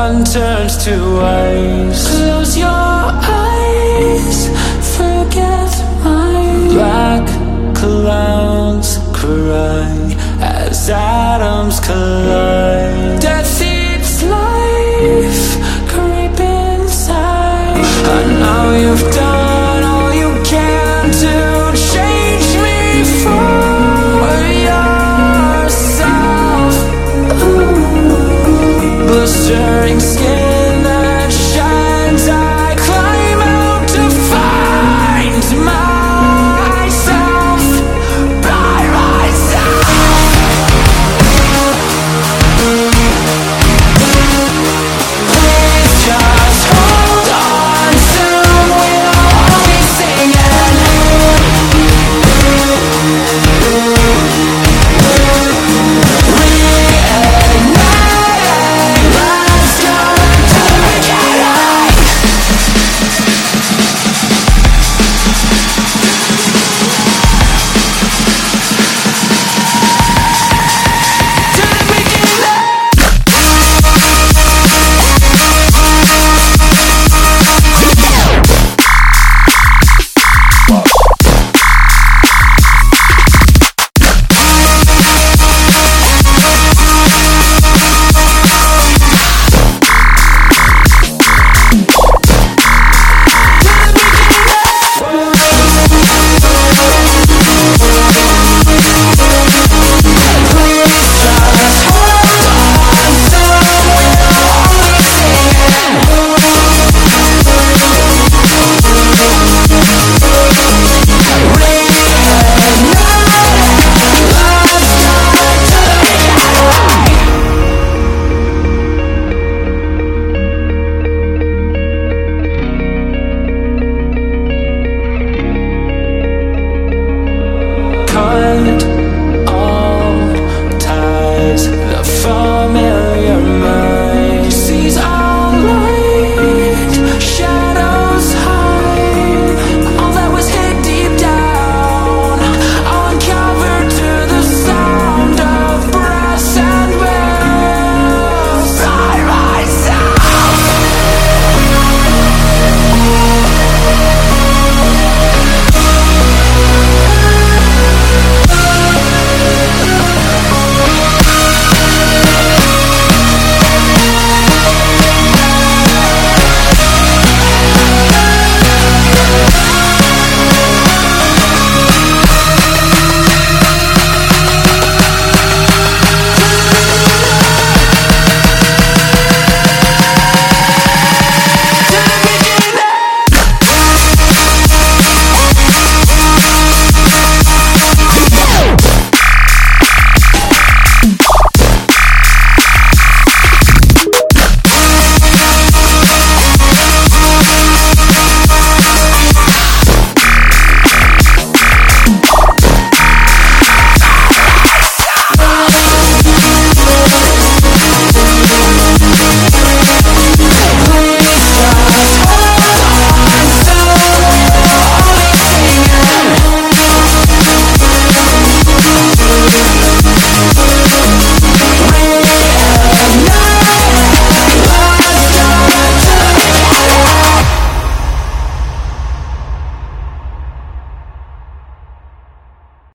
sun turns to ice. Close your eyes, forget my black clouds cry as atoms collide. Death eats life, creep inside. I know you've done all you can to change me for yourself. Blistering skin that shines, I climb out to find myself by myself. Please just hold on, soon we'll all be singing. Reigniting, let's go to the beginning. To the beginning. Cut all ties, the phone